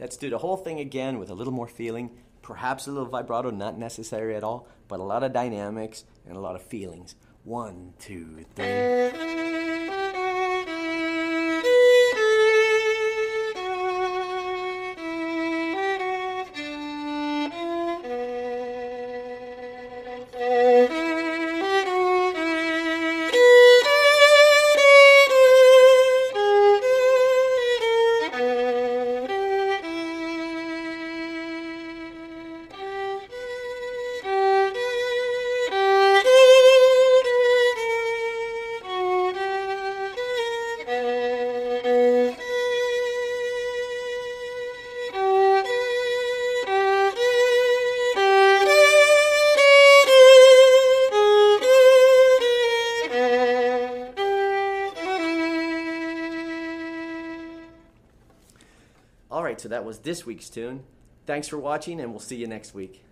Let's do the whole thing again with a little more feeling, perhaps a little vibrato, not necessary at all, but a lot of dynamics and a lot of feelings. 1, 2, 3. All right, so that was this week's tune. Thanks for watching, and we'll see you next week.